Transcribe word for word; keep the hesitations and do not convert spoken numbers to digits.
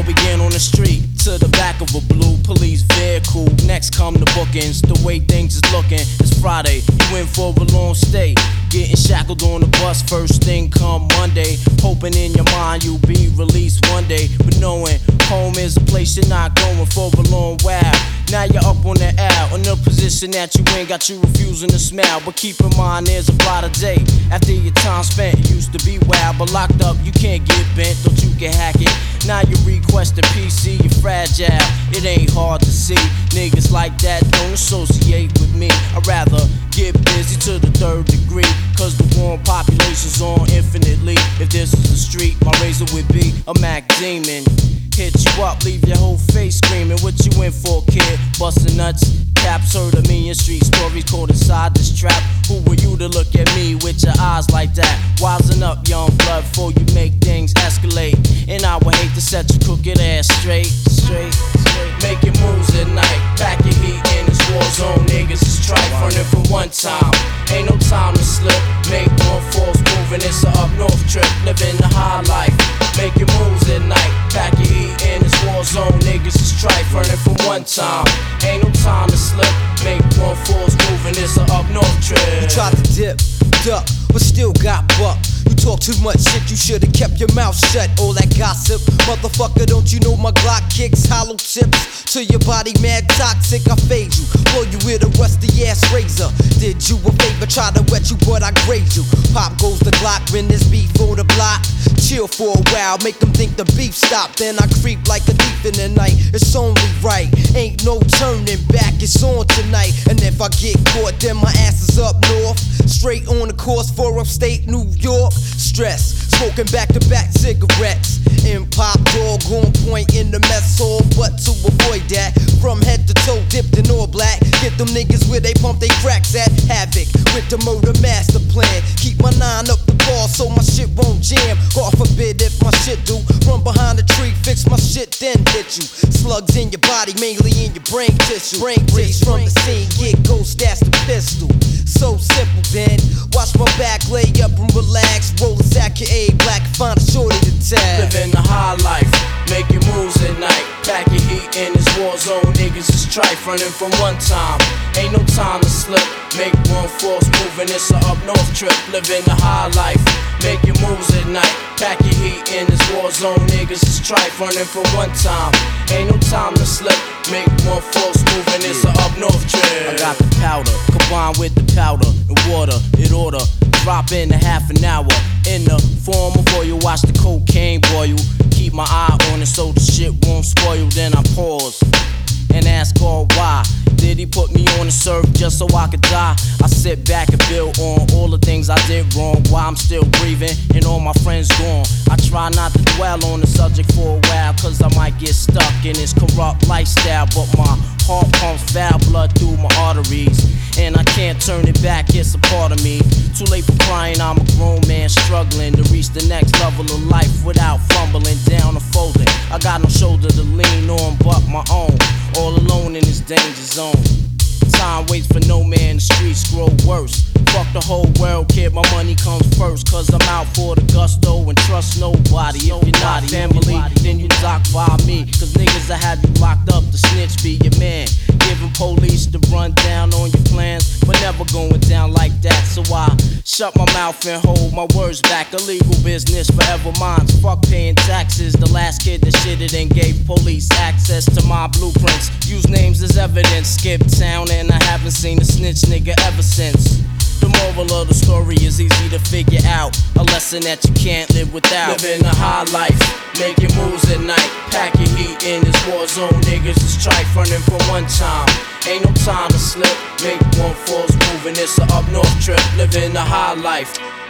all began on the street, to the back of a blue police vehicle. Next come the bookings, the way things is looking. It's Friday, you in for a long stay, getting shackled on the bus first thing come Monday. Hoping in your mind you'll be released one day, but knowing home is a place you're not going for a long while. Now you're up on the L, in the position that you in, got you refusing to smile. But keep in mind there's a brighter day. After your time spent, it used to be wild, but locked up you can't get bent, don't you can hack it. Now you request a P C, you're fragile. It ain't hard to see, niggas like that don't associate with me. I'd rather get busy to the third degree, cause the warm population's on infinitely. If this is the street, my razor would be a Mac Demon. Hit you up, leave your whole face screaming. What you in for, kid? Bustin' nuts, caps heard of me in street stories caught inside this trap. Who were you to look at me with your eyes like that? Wisen up, young blood, before you make things escalate. And I would hate to set your crooked ass straight, straight, straight. Making moves at night, pack your heat in this war zone. Niggas is trife, running for one time. Ain't no time to slip, make one false move and it's a up north trip. Living the high life, making moves at night, pack your heat in this war zone. Niggas is trife, running for one time. Ain't no time to slip, make one false move and it's a up north trip. You tried to dip, duck, but still got buck. You talk too much shit, you should've kept your mouth shut. All that gossip, motherfucker, don't you know my Glock kicks hollow tips to your body, mad toxic. I fade you, blow you with a rusty ass razor. Did you a favor, try to wet you, but I grade you. Pop goes the Glock when there's beef on the block. Chill for a while, make them think the beef stopped. Then I creep like a thief in the night. It's only right, ain't no turning back. It's on tonight, and if I get caught, then my ass is up north, straight on the course for upstate New York. Stress, smoking back-to-back cigarettes. In pop dog on point in the mess hall, but to avoid that, from head to toe dipped in all black. Get them niggas where they pump they cracks at. Havoc with the murder master plan. Keep my nine up the ball so my shit won't jam. God forbid if my shit do. Run behind the tree, fix my shit, then hit you. Slugs in your body, mainly in your brain tissue. Brain breeze from the scene, get ghost, that's the pistol. So simple then, watch my back, lay up and relax. Roll a sack of A, black, find a shorty to tag. Living the high life, making moves at night, pack your heat in this war zone. Niggas is trife, running from one time. Ain't no time to slip, make one false move and it's a up north trip. Living the high life, making moves at night, pack your heat in this war zone. Niggas is trife, running from one time. Ain't no time to slip, make one false move and it's a up north trip. I got the powder, combined with the powder and water, it order. Drop in a half an hour in the form of oil. Watch the cocaine boil. Keep my eye on it so the shit won't spoil. Then I pause and ask God why. Did he put me on the surf just so I could die? I sit back and build on all the things I did wrong, why I'm still breathing and all my friends gone. I try not to dwell on the subject for a while, cause I might get stuck in this corrupt lifestyle. But my heart pumps foul blood through my arteries, and I can't turn it back, it's a part of me. Too late for crying, I'm a grown man struggling to reach the next level of life without fumbling down or folding. I got no shoulder to lean on but my own, all alone in this danger zone. Time waits for no man, the streets grow worse. Fuck the whole world, kid, my money comes first. Cause I'm out for the gusto and trust nobody. If you're not family, then you dock by me. Cause niggas that have you locked up, the snitch be your man. Giving police the rundown on your plans, but never going down like that. So I shut my mouth and hold my words back. Illegal business, forever mine. Fuck paying taxes. The last kid that shitted and gave police access to my blueprints. Use names as evidence. Skip town and I haven't seen a snitch nigga ever since. The moral of the story is easy to figure out, a lesson that you can't live without. Living a high life, making moves at night, pack your heat in this war zone. Niggas is trife, running for one time. Ain't no time to slip, make one false move and it's a up north trip. Living a high life.